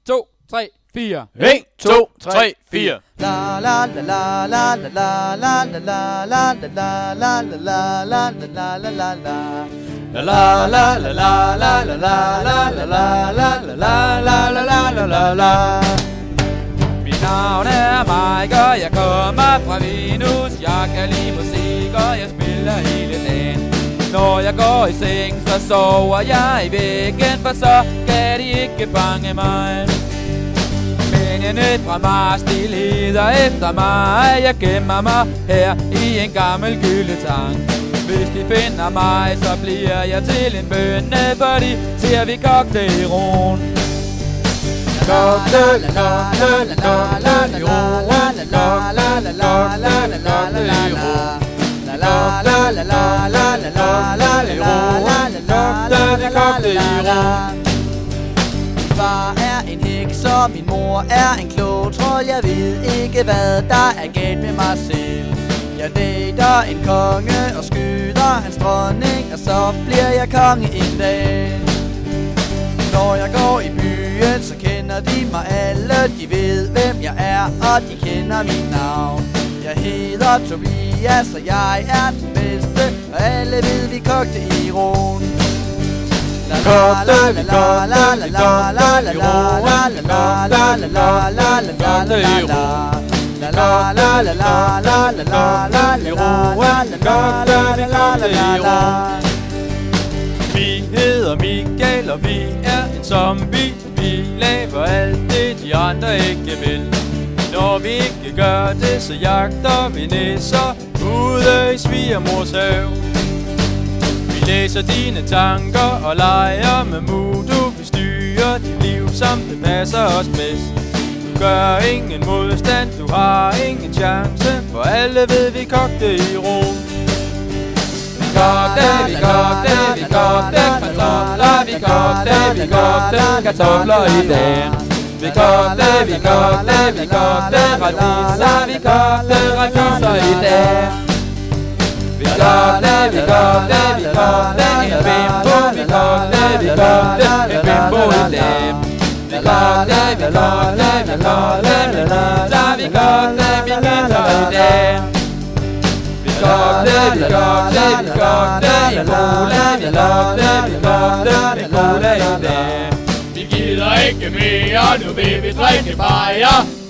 2, 3, 4. 1, 2, 3, 4. La la la la la la la la la la la la la la la la la la la. La la la la la la la la la la la la la la la la la. Mit navn er Mike, og jeg kommer fra Venus. Jeg kan lide musik, og jeg spiller hele dagen. Når jeg går i seng, så sover jeg i væggen, for så kan de ikke fange mig. Mændene fra Mars, de leder efter mig. Jeg gemmer mig her i en gammel gyldetang. Hvis de finder mig, så bliver jeg til en bønne, for de ser vi kogte i roen. Kogte i roen, kogte i roen, Min far er en heks, og min mor er en klog trold. Jeg ved ikke, hvad der er galt med mig selv. Jeg dater en konge og skyder hans dronning, og så bliver jeg konge en dag. Når jeg går i byen, så kender de mig alle. De ved, hvem jeg er, og de kender mit navn. Jeg hedder Tobias, og jeg er den bedste, og alle ved, vi kogte i roen. La la la la la la la la la la la la la la la la la la la. La la la la la la la la la la la la. Vi hedder Michael, og vi er en zombie. Vi laver alt det, de andre ikke vil. Når vi ikke gør det, så jagter vi nisser ude i svigermors have. Vi læser dine tanker og leger med Mudo. Vi styrer dit liv, som det passer os bedst. Du gør ingen modstand, du har ingen chance, for alle ved, vi kogte i ro. Vi kogte kartofler, vi kogte kartofler i dag. Vi kogte radiser, vi kogte radiser i dag. Vi kogte en bimbo, vi kogte en bimbo i dag. Vi kogte min guitar i dag. Vi kogte en cola i dag. Vi gider ikke mere, nu vil vi drikke bajer.